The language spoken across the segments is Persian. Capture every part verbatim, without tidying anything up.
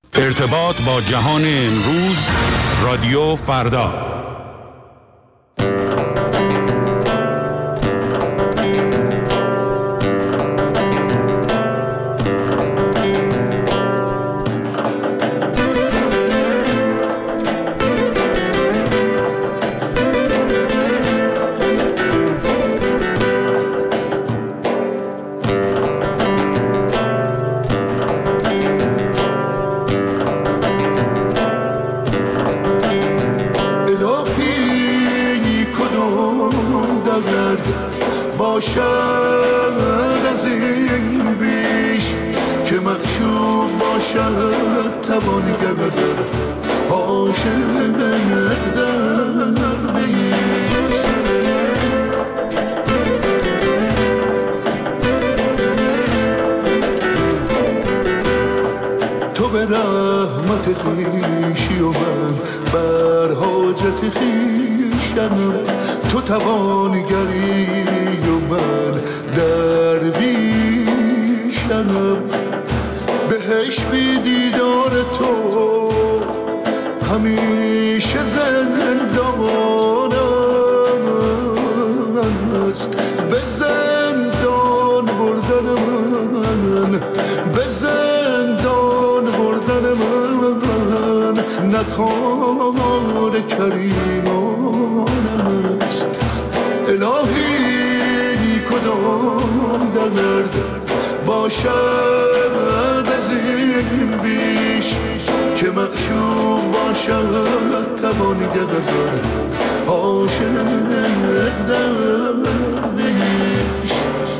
ارتباط با جهان امروز، رادیو فردا. خویشی و من بر حاجت خویشم، تو توانگری و من درویشم. بهش بی دیدار تو همیشه زندانم است، به زندان بردن من، به زندان بردن من نکار کریمان است. الهی کدام درد باشد از این بیش که معشوق باشد توانگر عاشق درویش.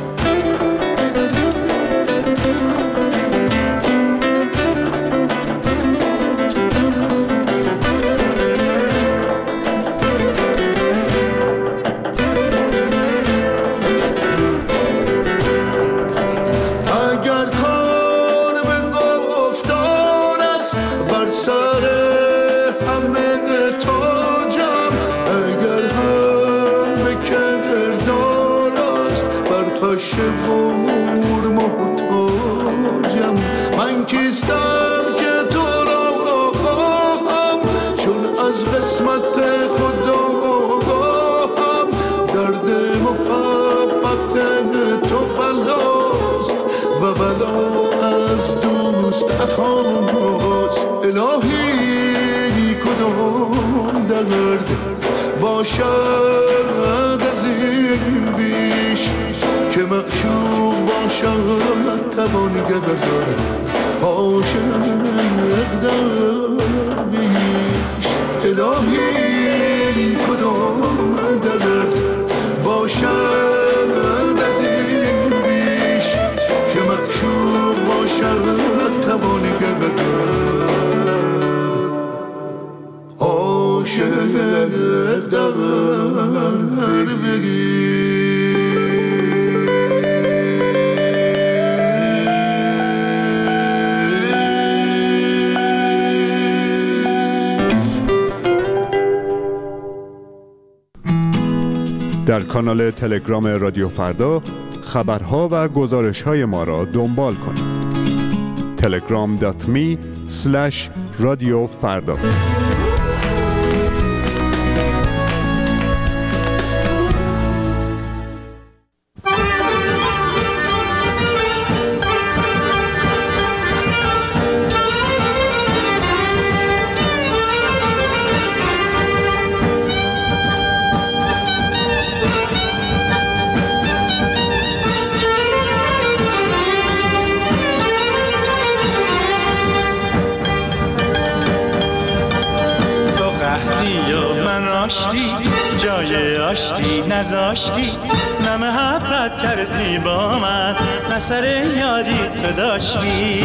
من کیستم که تو را خواهم، چون از قسمت خدا آگاهم. درد محبت تو بلاست و بلا از دوست اخاست. الهی کدام درد باشد از این بیش که معشوق باشد توانگر عاشق درویش. الهی کدام درد باشد از این بیش که معشوق باشد توانگر عاشق درویش. در کانال تلگرام رادیو فردا خبرها و گزارش‌های ما را دنبال کنید. تلگرام دات می اسلش رادیو فردا. جای آشتی نذاشتی، نه محبت کردی با من، نه سر یاری تو داشتی.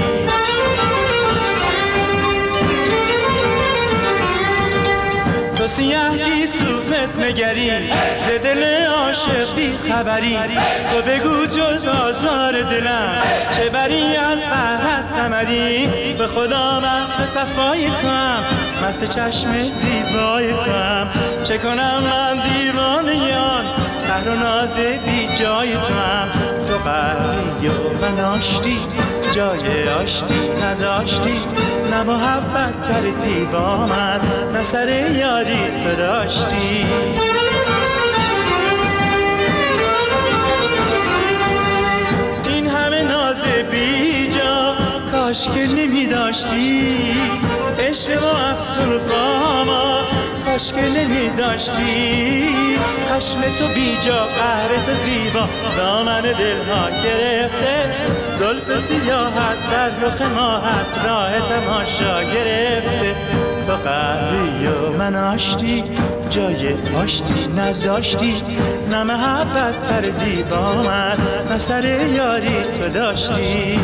تو سیاهی صورت نگری، ز دل عاشق بی خبری. تو بگو جز آزار دلم چه بری از قهرت ثمری. به خدا من به صفای تو هم مست چشم زیبای تو هم. چه کنم من دیوانه آن قهر و ناز بی جای تو هم. تو قهری و من آشتی، جای آشتی نذاشتی، نه محبت کردی با من، نه سر یاری تو داشتی. این همه ناز بی جا کاش که نمی داشتی، عشق و افسون با ما کاش که نمی داشتی. خشم تو بی جا، قهر تو زیبا، دامن دلها گرفته، زلف سیاحت در رخ ماهت راه تماشا گرفته. تو قهری و من آشتی، جای آشتی نذاشتی، نه محبت کردی با من، نه سر یاری تو داشتی.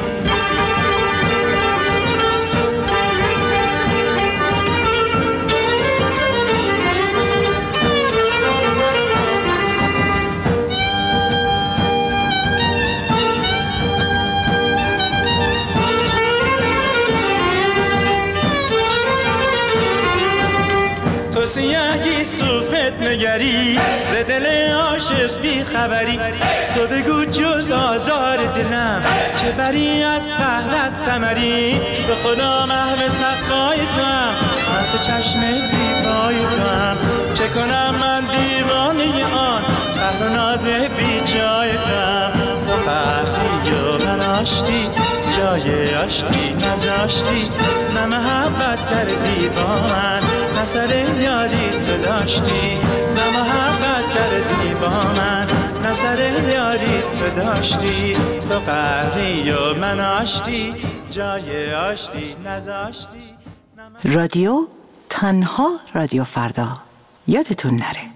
سیاهی صوفت نگری، ز دل عاشق بی خبری، تو بگو جز آزار دلم چه بری از قهرت ثمری. به خدا محو صفای تو هم، مست چشم زیبای تو هم، چه کنم من دیوانه آن قهر و ناز بی جای تو هم. تو قهری و من آشتی، جای آشتی نذاشتی، نه محبت کردی با من، نه سر یاری تو داشتی. نه محبت کردی با من، نه سر یاری تو داشتی. تو قهری و من آشتی، جای آشتی نذاشتی. رادیو تنها رادیو فردا، یادتون نره.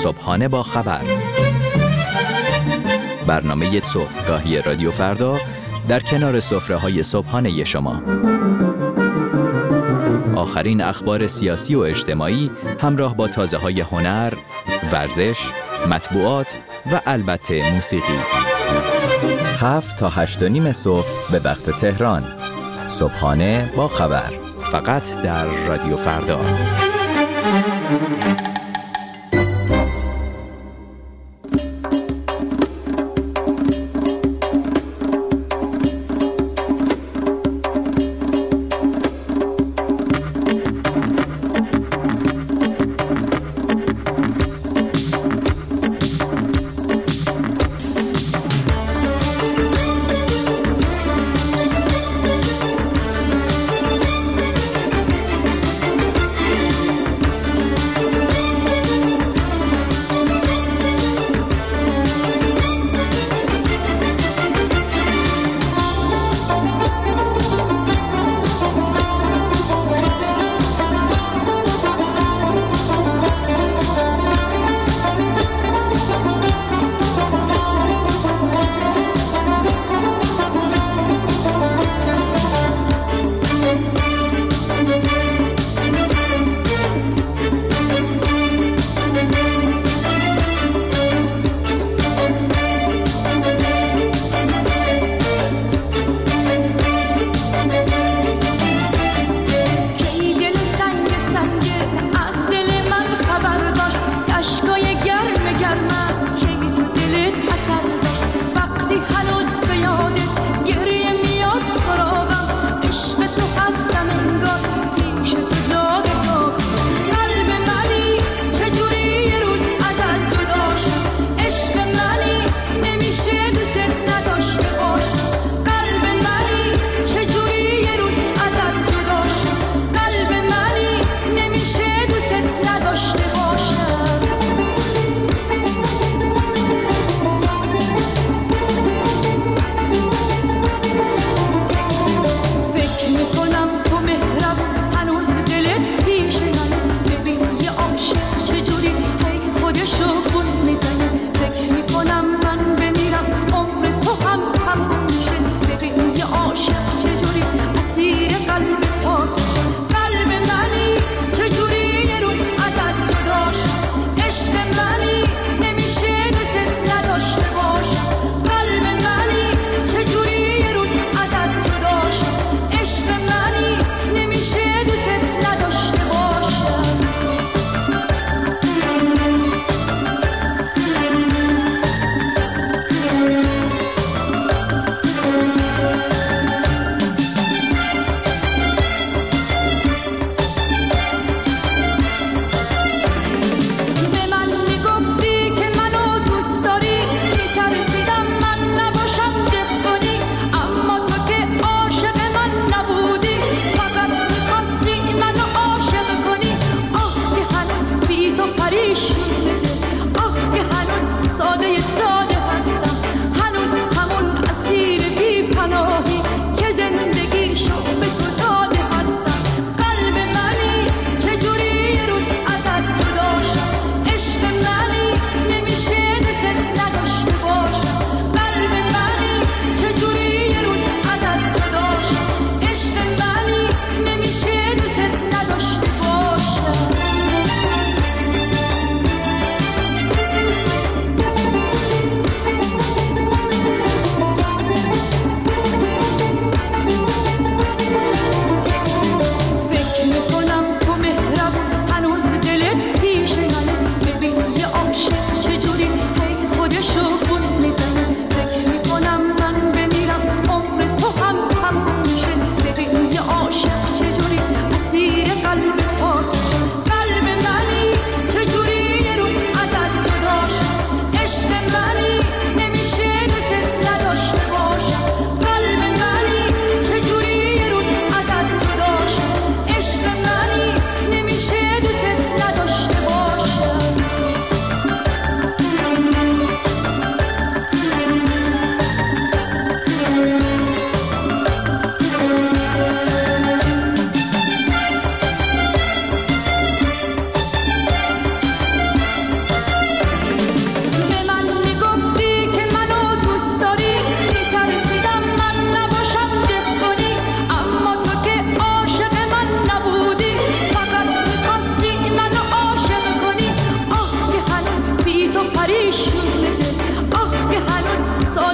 صبحانه با خبر، برنامه صبحگاهی رادیو فردا در کنار سفره‌های صبحانه شما. آخرین اخبار سیاسی و اجتماعی همراه با تازه‌های هنر، ورزش، مطبوعات و البته موسیقی. هفت تا هشت و نیم صبح به وقت تهران. صبحانه با خبر، فقط در رادیو فردا.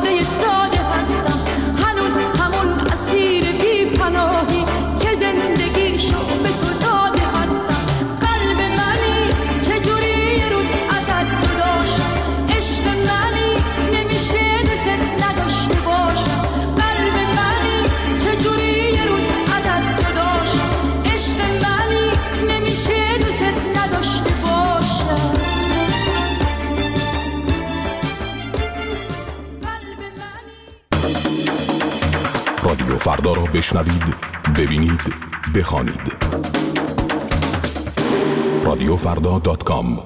ساده ساده هستم، هنوز همون اسیر بی پناهی که زندگیشو به تو داده هستم. قلب منی چجوری یه روز ازت جدا شد، عشق منی نمیشه دوست نداشته باشم. قلب منی چجوری یه روز ازت جدا شد، عشق منی نمیشه دوست نداشته باشم. رادیو فردا را بشنوید، ببینید، بخوانید. رادیو فردا دات کام.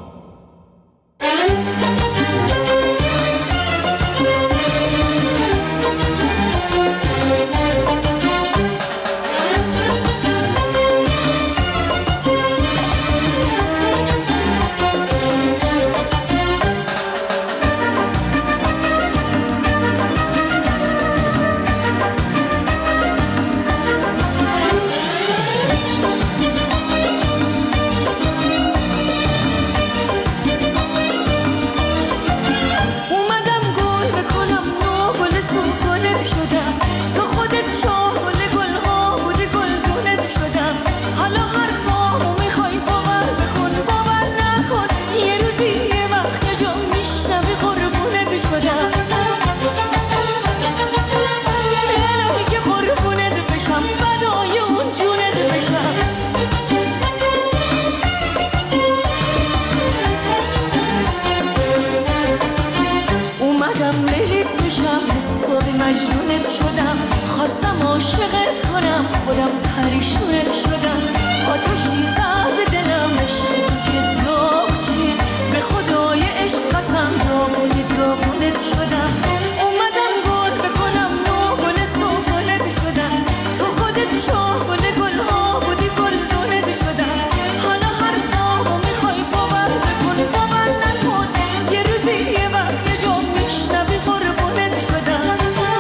مجنونت شدم، خواستم عاشقت کنم، خودم پریشونت شدم. آتشی زد به دلم، عشق تو که داغ چیه، به خدای عشق قسم داغونی داغونت شدم. اومدم گل بکنم نو گل سوگلت شدم، تو خودت شاه گل گل ها بودی گل دونت شدم. حالا هر داغو میخوای باور بکن، باور نکن، یه روزی یه وقت یه جا میشنوی قربونت شدم.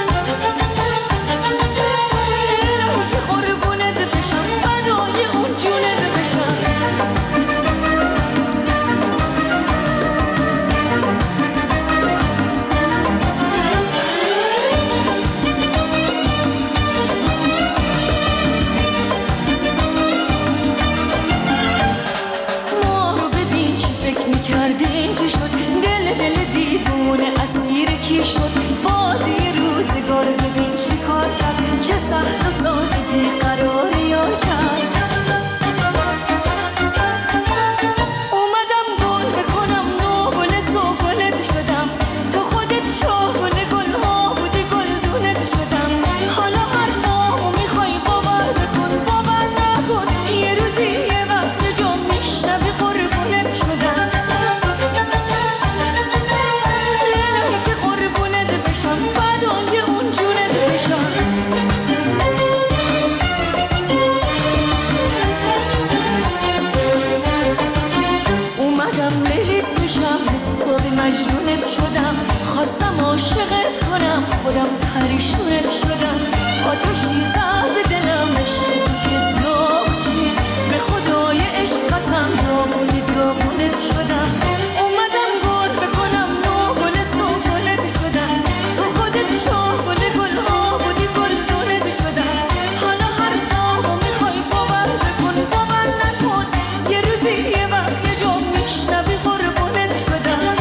مجنونت شدم، خواستم عاشقت کنم، خودم پریشونت شدم. آتشی زد به دلم، عشق تو که داغ چیه، به خدای عشق قسم داغونی داغونت شدم. اومدم گل بکنم نو گل سوگلت شدم، تو خودت شاه گل گل ها بودی گل دونت شدم. حالا هر داغو میخوای باور بکن، باور نکن، یه روزی یه وقت یه جا میشنوی قربونت شدم.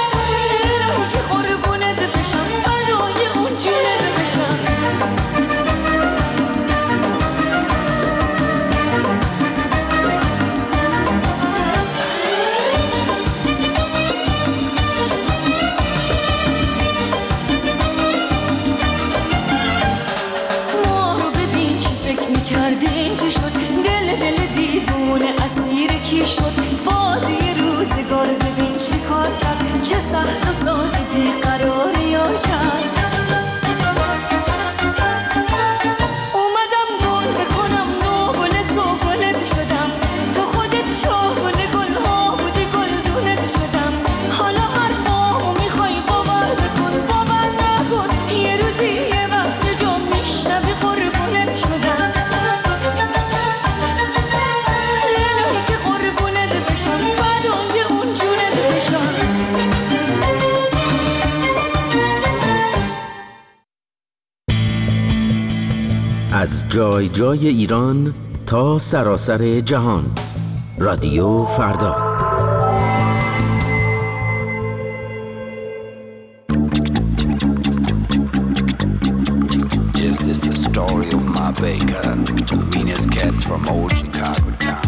قربونت بشم، فدای اون جونت بشم. از جای جای ایران تا سراسر جهان. رادیو فردا. This is the story of my baker, the meanest cat from old Chicago town.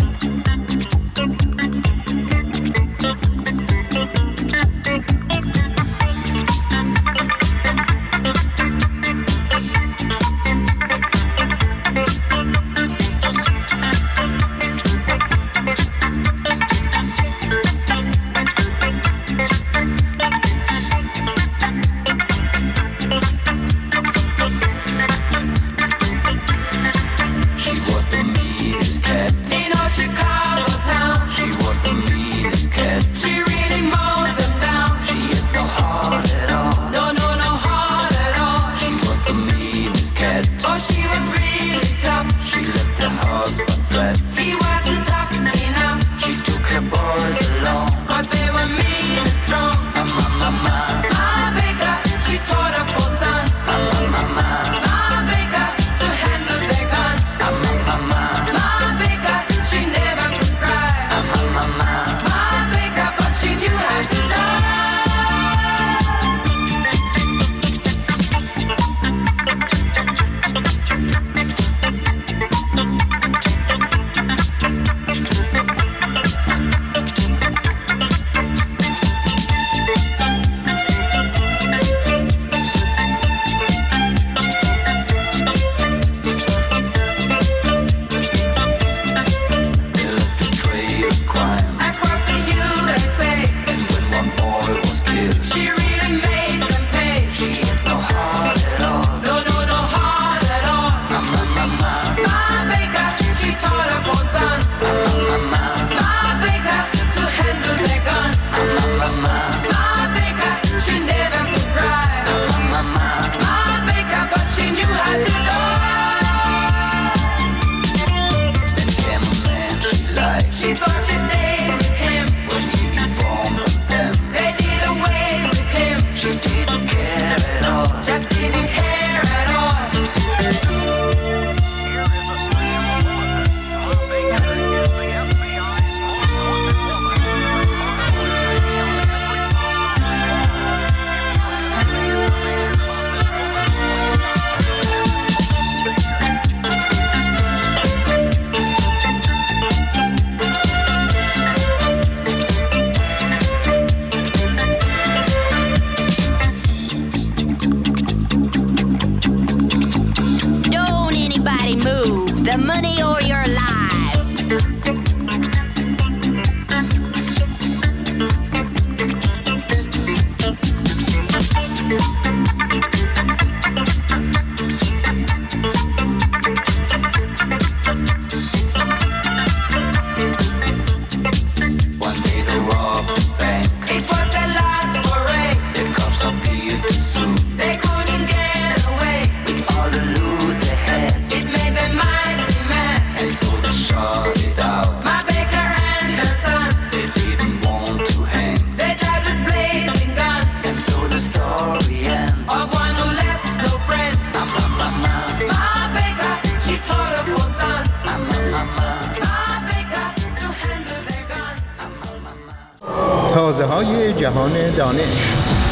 تازه های جهان دانش.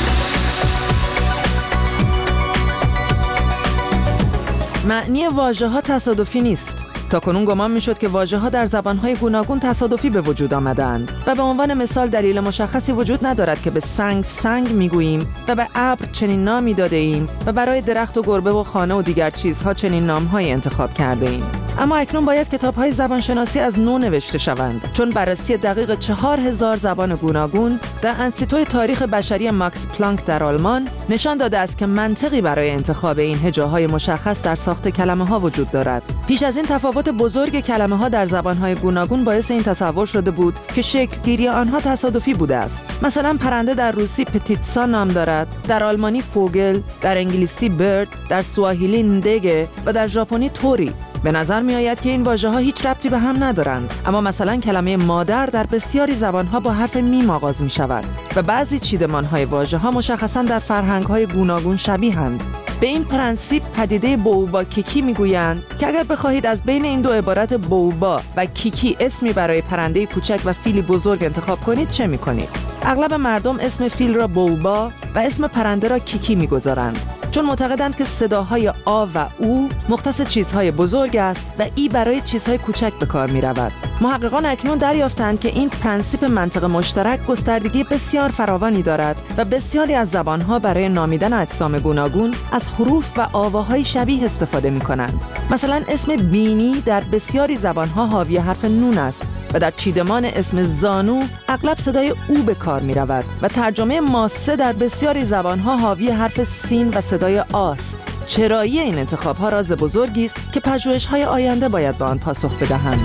معنی واژه‌ها تصادفی نیست. تاکنون گمان می‌شد که واژه‌ها در زبان‌های گوناگون تصادفی به وجود آمدند و به عنوان مثال دلیل مشخصی وجود ندارد که به سنگ سنگ می‌گوییم و به ابر چنین نامی داده‌ایم و برای درخت و گربه و خانه و دیگر چیزها چنین نام‌هایی انتخاب کرده‌ایم. اما اکنون باید کتاب‌های زبانشناسی از نو نوشته شوند، چون بررسی دقیق چهار هزار زبان گوناگون در انستیتوی تاریخ بشری ماکس پلانک در آلمان نشان داده است که منطقی برای انتخاب این هجاهای مشخص در ساخت کلمه‌ها وجود دارد. پیش از این تفاوت بزرگ کلمه‌ها در زبان‌های گوناگون باعث این تصور شده بود که شکل‌گیری آنها تصادفی بوده است. مثلا پرنده در روسی پتیتسا نام دارد، در آلمانی فوگل، در انگلیسی برد، در سواحیلی ندگه و در ژاپنی توری. به نظر می آید که این واژه‌ها هیچ ربطی به هم ندارند، اما مثلا کلمه مادر در بسیاری زبان‌ها با حرف میم آغاز می شود و بعضی چیدمان‌های واژه‌ها مشخصاً در فرهنگ‌های گوناگون شبیه‌اند. به این پرنسیپ پدیده بوبا کیکی میگویند که اگر بخواهید از بین این دو عبارت بوبا و کیکی اسمی برای پرنده کوچک و فیلی بزرگ انتخاب کنید چه میکنید؟ اغلب مردم اسم فیل را بوبا و اسم پرنده را کیکی میگذارند، چون معتقدند که صداهای آ و او مختص چیزهای بزرگ است و ای برای چیزهای کوچک به کار می رود. محققان اکنون دریافتند که این پرنسیپ منطق مشترک گستردگی بسیار فراوانی دارد و بسیاری از زبانها برای نامیدن اجسام گوناگون از حروف و آواهای شبیه استفاده می کنند. مثلا اسم بینی در بسیاری زبانها حاوی حرف نون است و در چیدمان اسم زانو اغلب صدای او به کار می رود و ترجمه ماسه در بسیاری زبانها حاوی حرف سین و صدای آست. چرایی این انتخاب ها راز بزرگی است که پژوهش های آینده باید به آن پاسخ بدهند.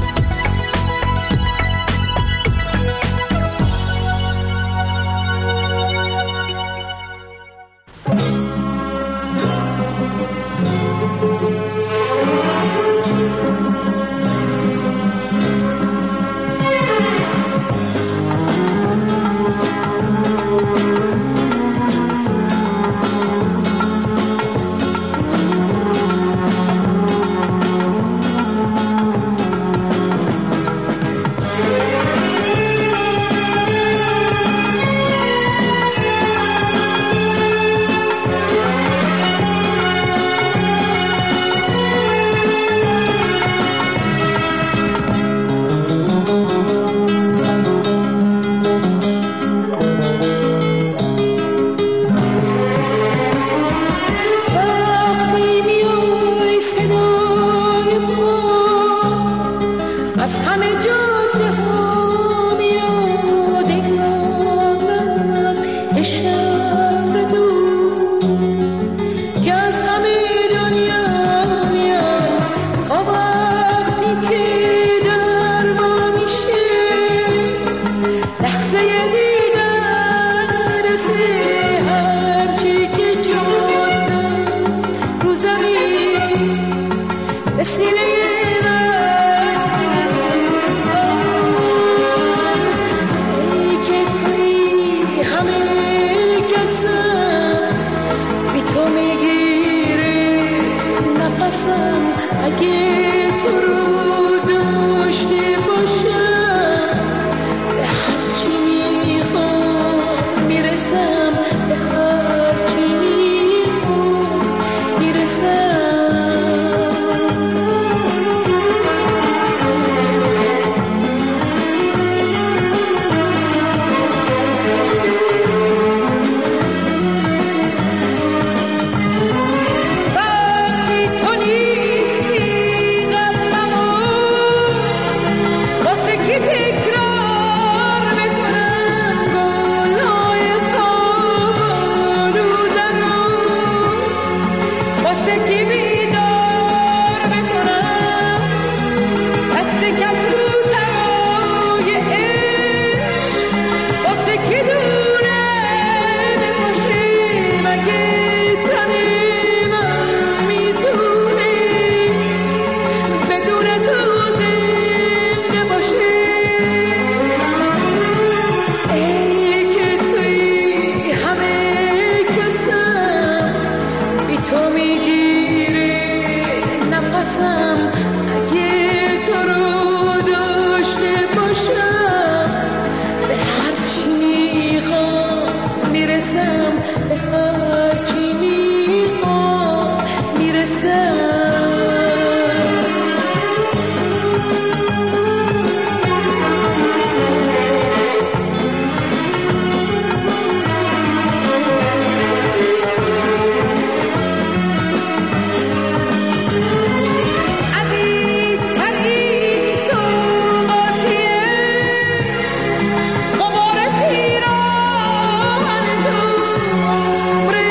قمار پیران تو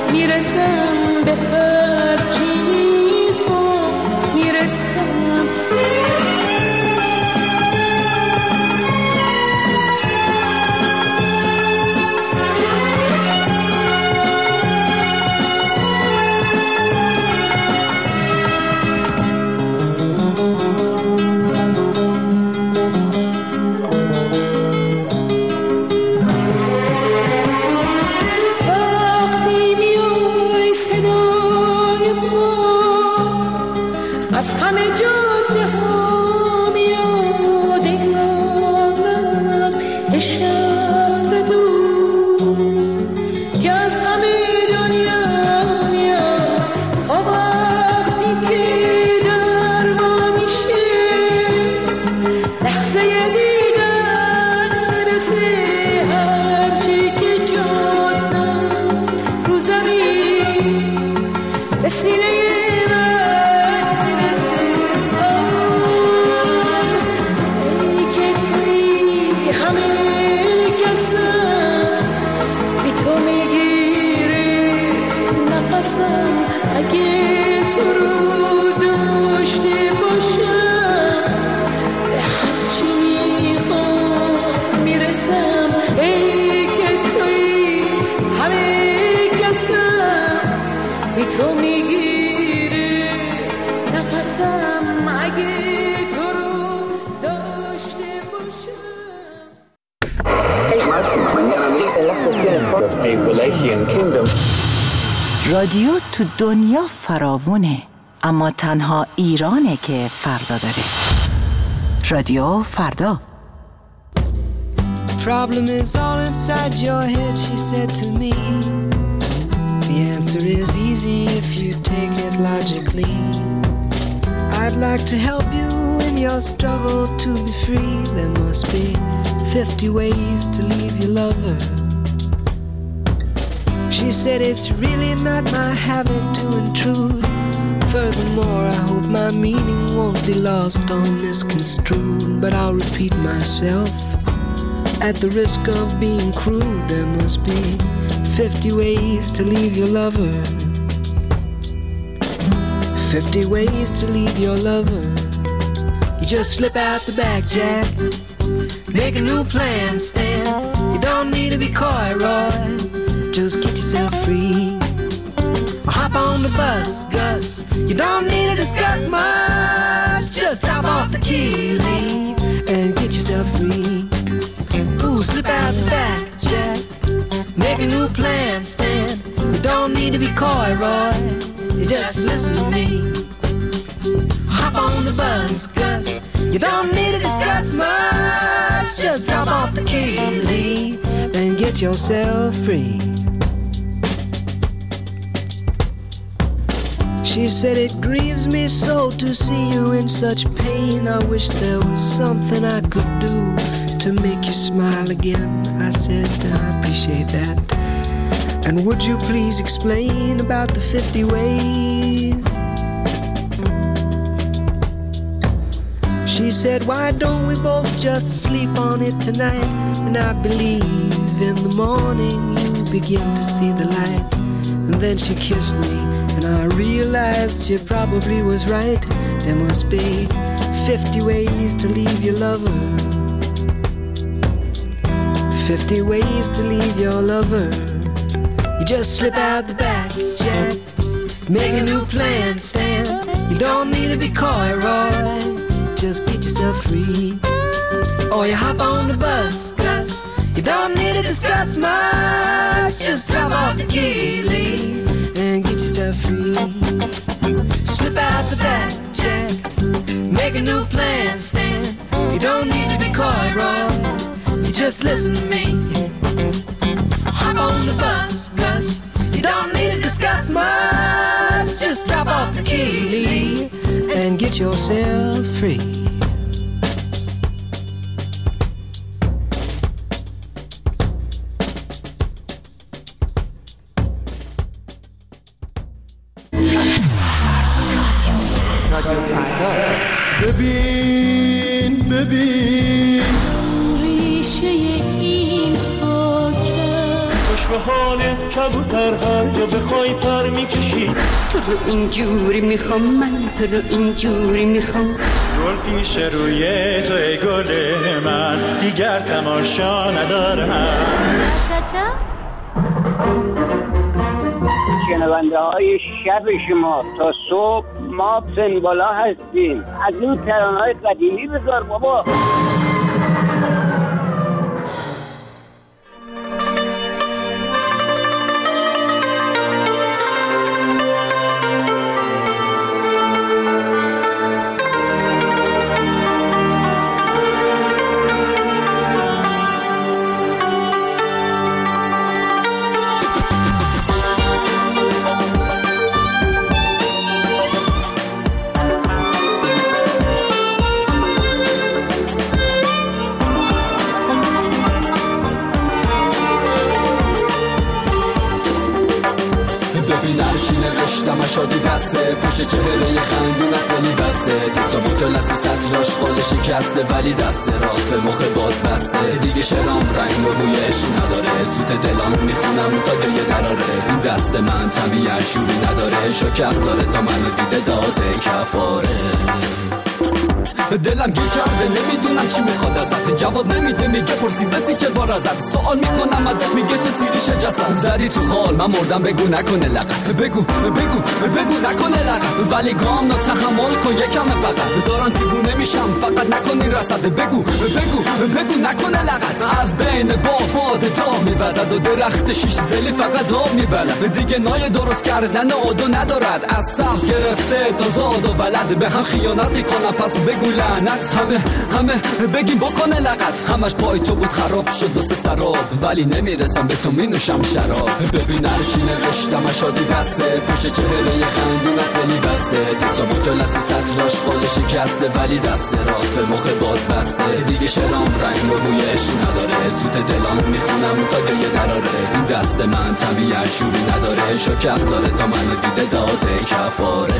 میرسم به هر چی میخوام میرسم. رادیو تو دنیا فراوونه، اما تنها ایرانه که فردا داره. رادیو فردا. Problem is all inside your head, she said to me. The answer is easy if you take it logically. I'd like to help you in your struggle to be free. There must be fifty ways to leave your lover. She said it's really not my habit to intrude. Furthermore, I hope my meaning won't be lost or misconstrued. But I'll repeat myself at the risk of being crude. There must be fifty ways to leave your lover. Fifty ways to leave your lover. You just slip out the back, Jack. Make a new plan, Stan. You don't need to be coy, Roy. Just get yourself free. Or hop on the bus, Gus. You don't need to discuss much. Just drop off the key, leave, and get yourself free. Ooh, slip out the back, Jack. Make a new plan, Stan. You don't need to be coy, Roy. You just listen to me. Hop on the bus, Gus. You don't need to discuss much. Just drop off the key, leave, and get yourself free. She said it grieves me so to see you in such pain. I wish there was something I could do to make you smile again. I said I appreciate that. And would you please explain about the fifty ways? She said, why don't we both just sleep on it tonight? And I believe in the morning you begin to see the light. And then she kissed me, and I realized she probably was right. There must be fifty ways to leave your lover. Fifty ways to leave your lover. You just slip out the back, Jack. Make a new plan, Stan. You don't need to be coy, Roy. Just get yourself free. Or you hop on the bus, Gus. You don't need to discuss much. Just drop off the key, leave, and get yourself free. Slip out the back, Jack. Make a new plan, Stan. You don't need to be coy, Roy. You just listen to me. Hop on the bus, Gus. You don't need to discuss much. Just drop off the key, leave, and get yourself free. ببین ببین ریشه این خاکه خوش به حالت کبوتر هر جا بخوای پر میکشی. تو رو اینجوری میخوام من، تو رو اینجوری میخوام. گل پیش روی تو ای گل من، دیگر تماشا ندارم. شنونده های شب شما تا صبح ما سنبالا هستیم. از این ترانه های قدیمی بذار بابا. شادی بسته پشت چهره خندون خیلی بسته تکسا بوچال است و سطلاش خال شکسته ولی دست راست به مخ باز بسته دیگه شرام رنگ و بویش نداره سوت دلام میخونم تا گریه دراره این دست من طبیعه شوری نداره شکر داره تا منو دیده داده کفاره دلم گیر کرده نمیدونم چی میخواد ازت جواب نمیده میگه پرسید بسی که بار ازت سوال میکنم ازش میگه چه سیریشه جسد زدی تو خال من مردم بگو نکنه لغت بگو بگو بگو نکنه لغت ولی گام نا تحمل کن یکم فقط دارن دیوونه میشم فقط نکنی رسد بگو بگو بگو نکنه لغت از بین باد تا میوزد و درخت شیش زلی فقط آب میبلد دیگه نای درست کردن آدو ندارد از صف گرفته تا زاد و ولد به هم خیانت میکنم پس بگو لعنت همه همه بگیم بکنه لغت همش پای تو بود خراب شد و سه سراب ولی نمیرسم به تو مینوشم شراب ببین هرچی نوشتم شادی بسته پشت چهره خندون خیلی بسته تکسا بوچال است و سطلاش خال شکسته ولی دست راست به مخ باز بسته دیگه شرام رنگ و بویش نداره سوت دلام میخونم تا گریه دراره این دست من طبیعه شوری نداره شکر داره تا منو دیده داده کفاره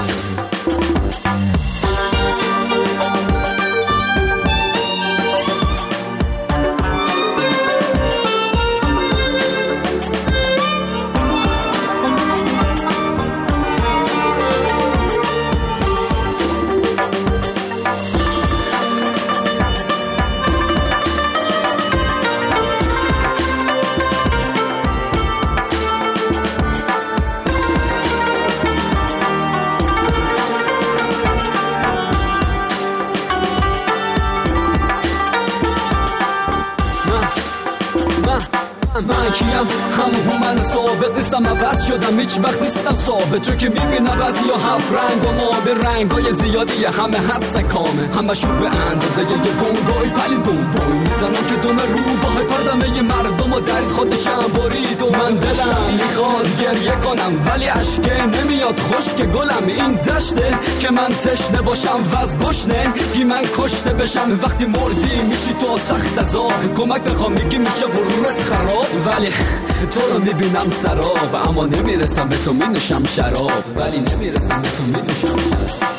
من کیم همون من ثابت نیستم عوض شدم هیچ وقت نیستم ثابت چون که میبینم بعضی ها هفت رنگ و ما به رنگ های زیادی همه هستن کامه همه شو به اندازه یه بونگای پلی بوم بوی میزنن که دوم رو باهای پردمه یه مردم و درید خودشم برید و من دلم میخواد گریه کنم ولی عشقه نمیاد خشک گلم این دشته که من تشنه باشم وز گشنه گی من کشته بشم وقتی مردی میشی تو سخت ازا کمک بخوام میگی میشه غرورت خراب ولی تو رو میبینم سراب اما نمیرسم به تو مینوشم شراب ولی نمیرسم به تو مینوشم شراب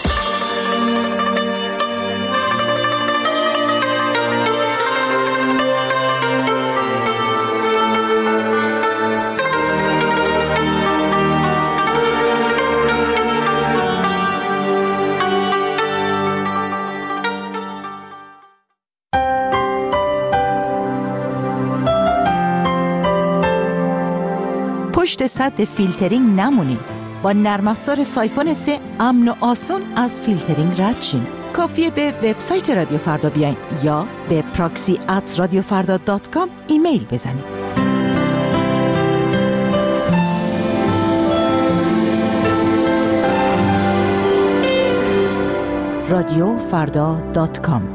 پشت سد فیلترینگ نمونین. با نرم افزار سایفون سه امن و آسون از فیلترینگ رد شین. کافیه به وبسایت رادیو فردا بیاین یا به پراکسی ات رادیو فردا دات کام ایمیل بزنید. رادیو فردا دات کام.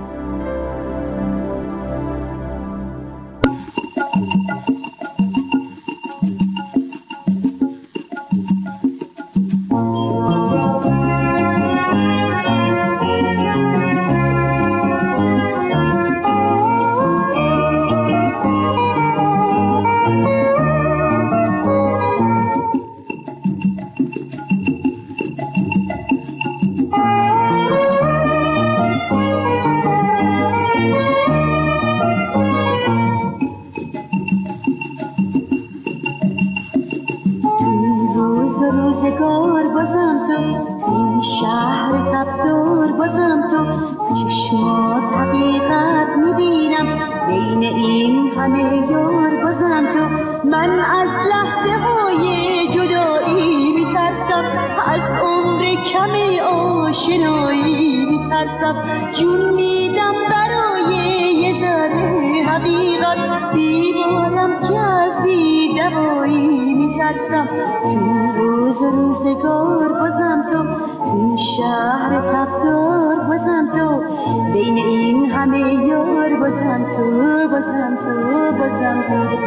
روزگار بازم تو، این شهر تبدار بازم تو، چشمات حقیقت میبینم بین این همه یار بازم تو. من از لحظه های جدایی میترسم، از عمر کم آشنایی میترسم، جون میدم برای یه ذره حقیقت، بیمارم که از بی دوایی میترسم. تو روز روزگار بازم تو، تو شهر تبدار بازم تو، بین این همه یار بازم تو، بازم تو، بازم تو.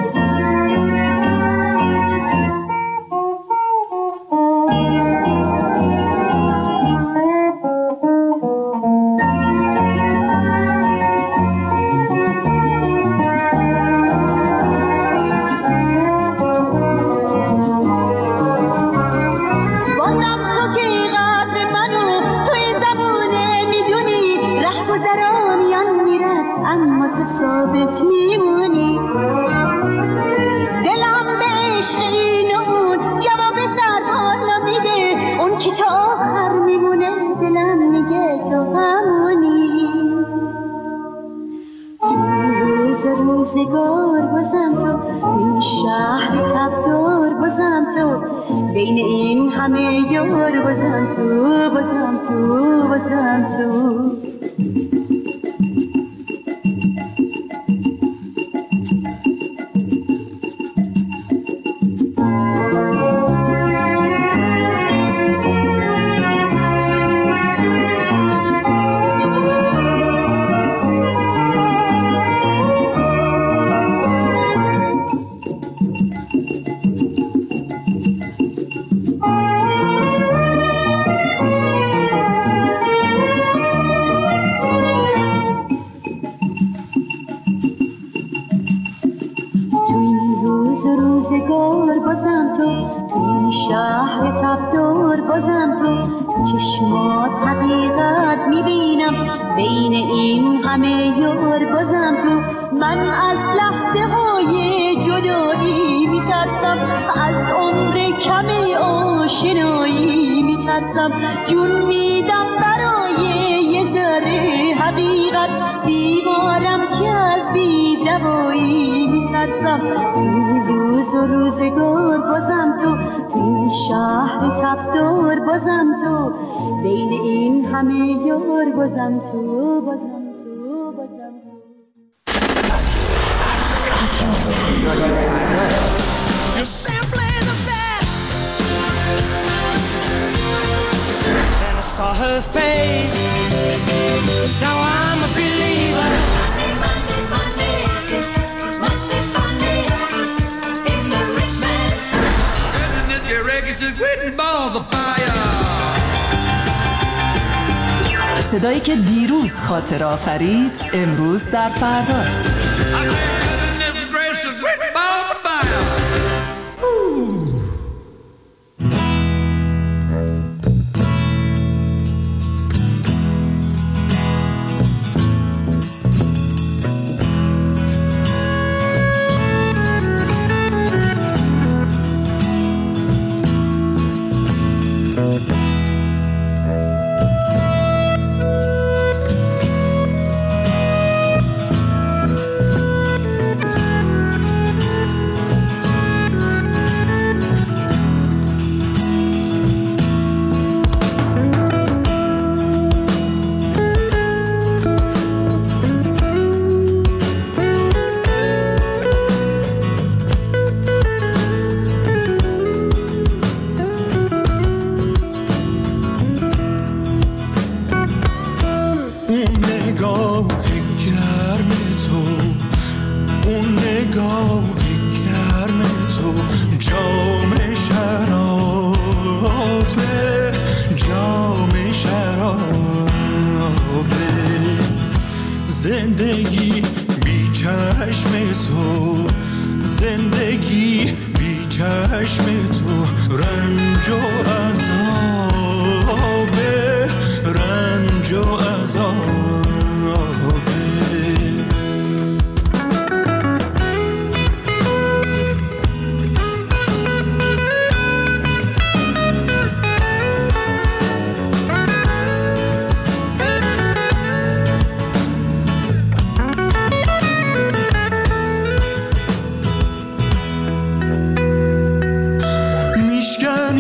ثابت میمونی، دلم به عشق این و اون جواب سرد حالا میده، اون کی تا آخر میمونه دلم میگه تو همونی. تو روز روزگار بازم تو، این شهر تبدار بازم تو، بین این همه یار بازم تو، بازم تو، بازم تو. چشمات حقیقت میبینم بین این همه یار بازم تو. من از لحظه های جدایی میترسم، از عمر کم آشنایی میترسم، جون میدم برای یه ذره حقیقت، بیمارم که از بی دوایی میترسم. تو روز و روزگار بازم تو، تو این شهر تبدار بازم تو، بین این همه یار بازم تو، بازم تو، بازم تو. You're simply the best. Then I saw her face. Now I'm a believer. Monday, Monday, Monday. It must be funny in the rich man's world. And if your reggae's just written balls of fire. صدایی که دیروز خاطر آفرید امروز در فرداست. زندگی بی چشم تو، زندگی بی چشم تو، رنج و عذاب، رنج و عذاب.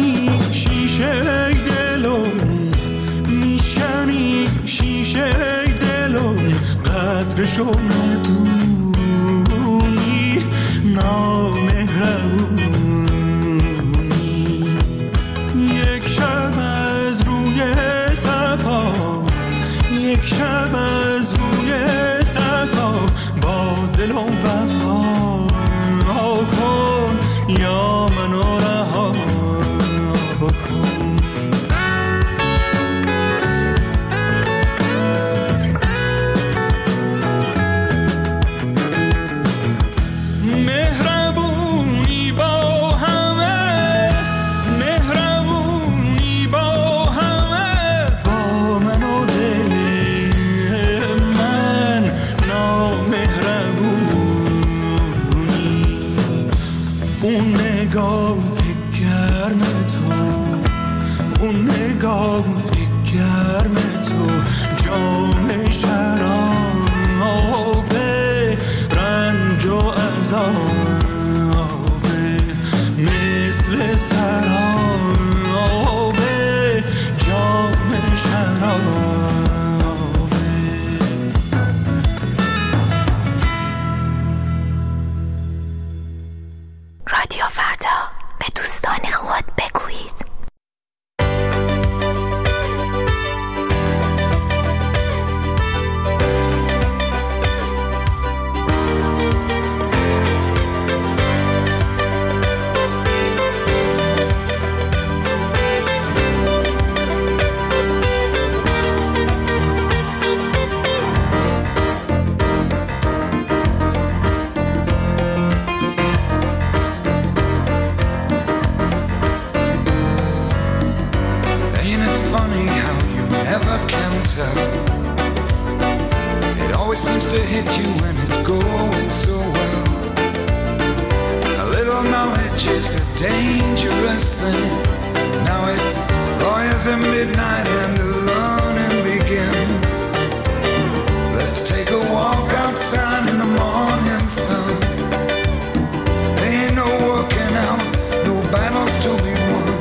میشکنی شیشه دلو، میشکنی شیشه دلو، قدرشو ندونی نامهربونی. یک شب از روی صفا، یک شب از روی صفا، با دل و وفا کن یا منو رها کن. مهربونی با همه، مهربونی با همه، با من و دل من نامهربونی. اون نگاه گرم تو، اون نگاه گرم تو، جام شراب رنج و عذاب، مثل سراب جام شراب. رادیو فردا، به دوستان خود بگویید. It always seems to hit you when it's going so well. A little knowledge is a dangerous thing. Now it's lawyers at midnight and the learning begins. Let's take a walk outside in the morning sun. There ain't no working out, no battles to be won.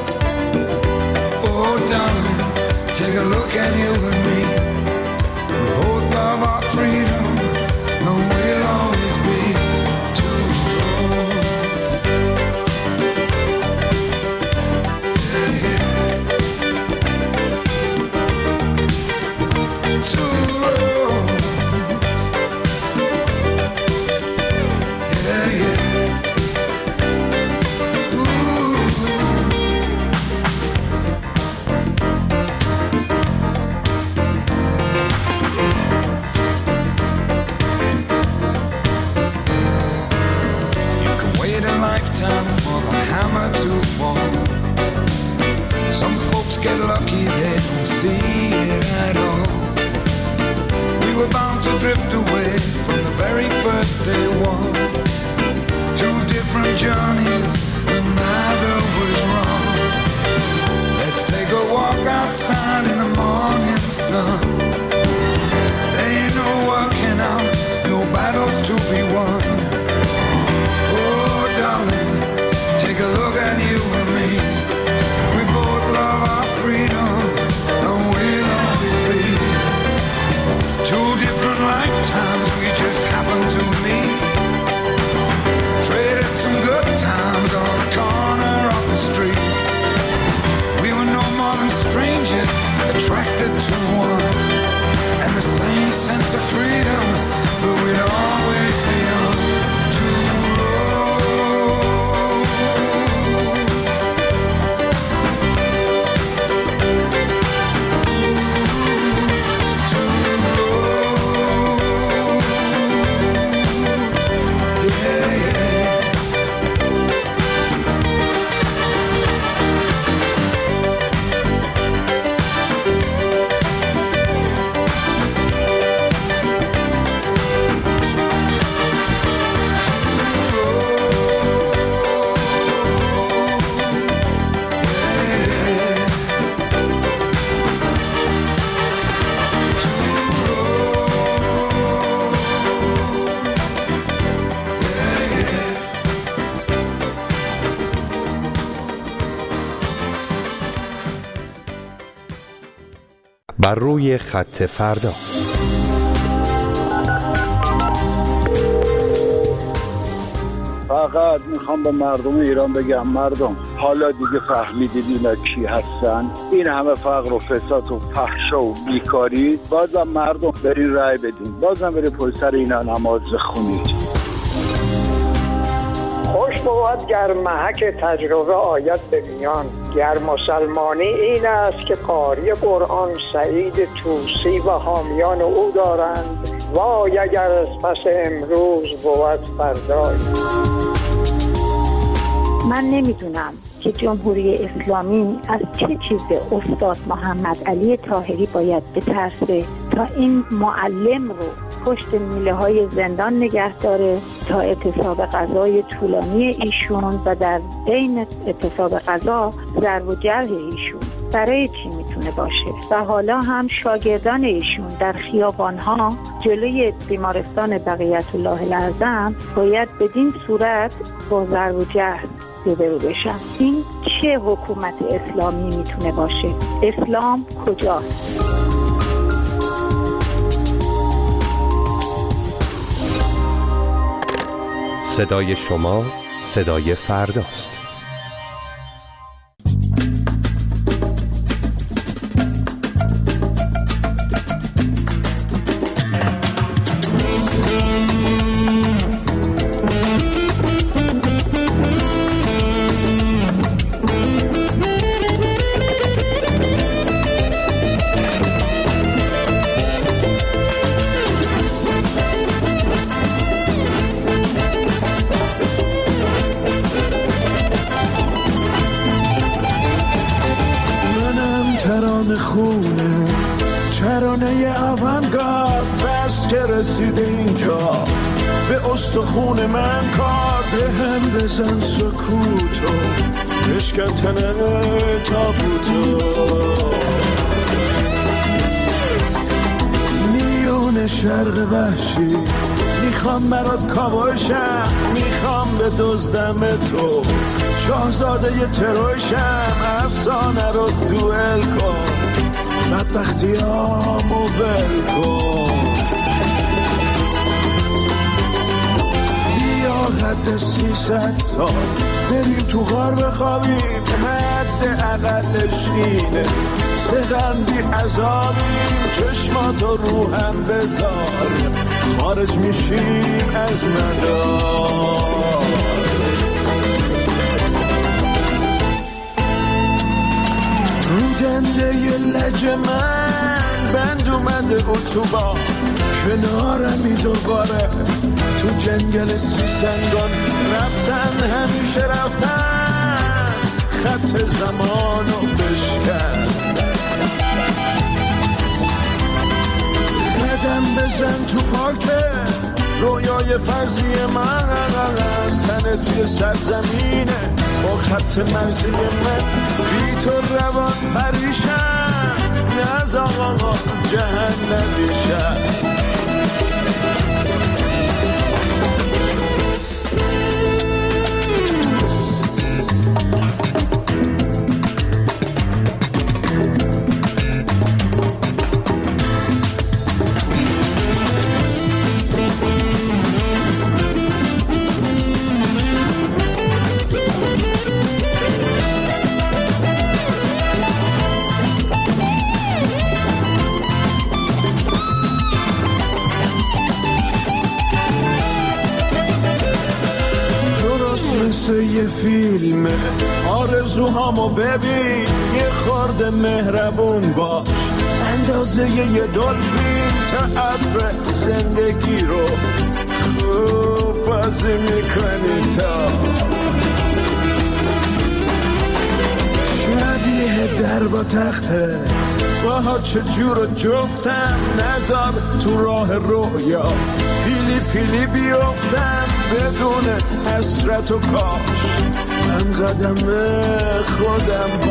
Oh darling, take a look at you and me. We both love our freedom, and we'll always be two roads. Yeah, yeah. Two roads. Yeah, yeah. For the hammer to fall. Some folks get lucky, they don't see it at all. We were bound to drift away from the very first day one. Two different journeys, but neither was wrong. Let's take a walk outside in the morning sun. There ain't no working out, no battles to be won. Oh darling, take a look at you and me. We both love our freedom, and we'll always be two different lifetimes. We just happen to meet. Traded some good times on the corner of the street. We were no more than strangers, attracted to one. بر روی خط فردا. فقط میخوام به مردم ایران بگم مردم حالا دیگه فهمیدید اینا کی هستن؟ این همه فقر و فساد و فحش و بیکاری، بازم مردم برین رای بدین، بازم برین پشت سر اینا نماز بخونید. خوش بود گر محک تجربه آید به میان، گر مسلمانی این است که قاری قرآن سعید توسی و حامیان او دارند، وای اگر از پس امروز بود فردای. من نمیدونم که جمهوری اسلامی از چه چیز استاد محمد علی طاهری باید بترسه تا این معلم رو پشت میله های زندان نگه داره تا اعتصاب قضای طولانی ایشون و در بین اعتصاب قضا ضرب و جرح ایشون برای چی میتونه باشه؟ و حالا هم شاگردان ایشون در خیابانها جلوی بیمارستان بقیت الله الاعظم باید بدین صورت با ضرب و جرح روبرو بشن. این چه حکومت اسلامی میتونه باشه؟ اسلام کجاست؟ صدای شما صدای فرداست. خونه چرانه آونگارد، بس که رسیده اینجا به استخون من کار، به هم بزن سکوتو بشکن تنه تابوتو، میون شرق وحشی میخوام برات کابوشم، میخوام به دزدم تو شاهزاده ی تروشم، افسانه رو دوئل کن بدبختیامو ول کن، بیا حد سیصد سال بریم تو غار بخوابیم، حد اقلش اینه سقن بی عذابیم، چشماتو رو هم بذار خارج میشیم از مدار. رو دنده ی لج من بند اومده اتوبان، کنارمی دوباره تو جنگل سیسنگان، رفتن همیشه رفتن خط زمانو بشکن، قدم بزن تو پاکه رویای فرضی من، تنت یه سرزمینه با خط مرزی من، بی تو روان پریشم نز آقا جهنمیشم. یه فیلمه آرزوهامو ببین، یه خورده مهربون باش اندازه یه دلفین، تئاتر زندگی رو خوب بازی میکنی تا شبیه در با تخته، باها چجور جفتم نذار تو راه رویا پیلی پیلی بیفتم بدون حسرت و کاش من قدم خودم